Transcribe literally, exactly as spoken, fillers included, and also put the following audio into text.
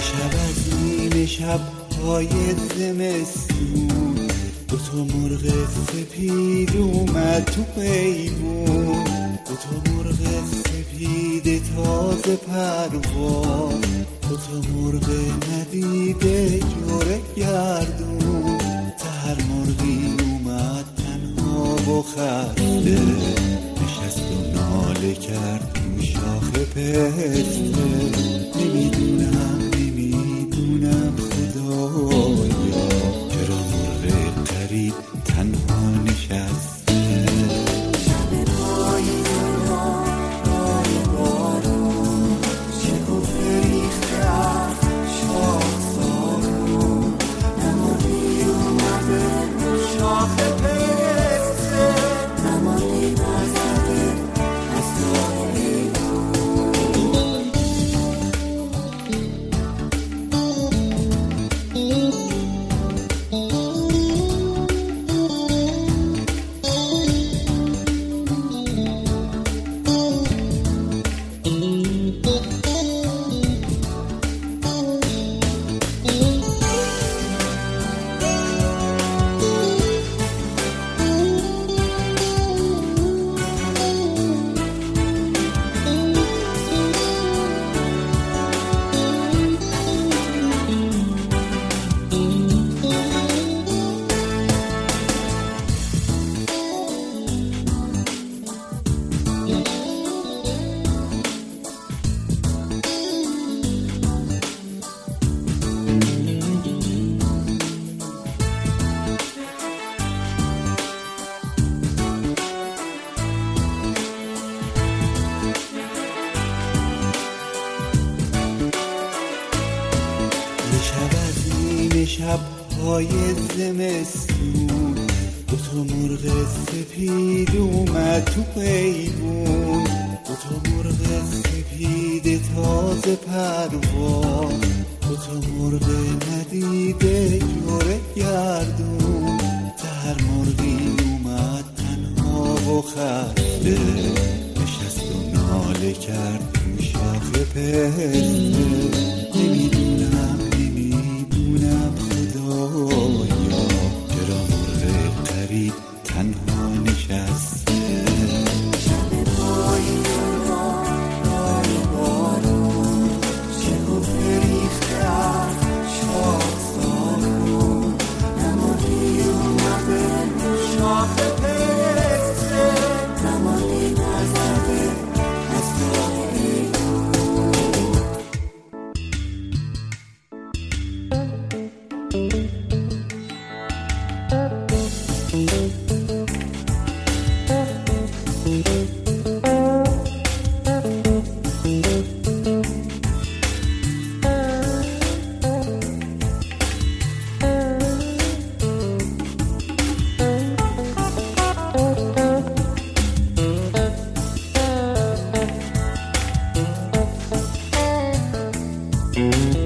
شب از نیمه شب‌های زمستون دو تا مرغ سپید اومد تو ایوون، دو تا مرغ سپید تازه پرواز، دو تا مرغ ندیده جوره گردون. سحر مرغی اومد تنها و خسته، نشست و ناله کرد تو شاخ پسته. نمیدونم نمیدونم خدایا چرا مرغ غریب تنها نشسته. شب پاییزا رای بارون شکوفه ریخته از شاخسارون. نمادی اومده شاخ پسته، نمادی نزده از داری. شب‌های زمستون دو تا مرغ سپید اومد تو ایوون، دو تا مرغ سپید تازه پرواز، دو تا مرغ ندیده جوره گردون. سحر مرغی اومد تنها و خسته، نشست و ناله کرد تو شاخ پسته. نمیدونم نمیدونم خدایا چرا مرغ غریب تنها نشسته. شب پاییزا رای بارون شکوفه ریخته از شاخسارون. نمادی اومده شاخ پسته، نمادی نزده از داری. Mm-hmm.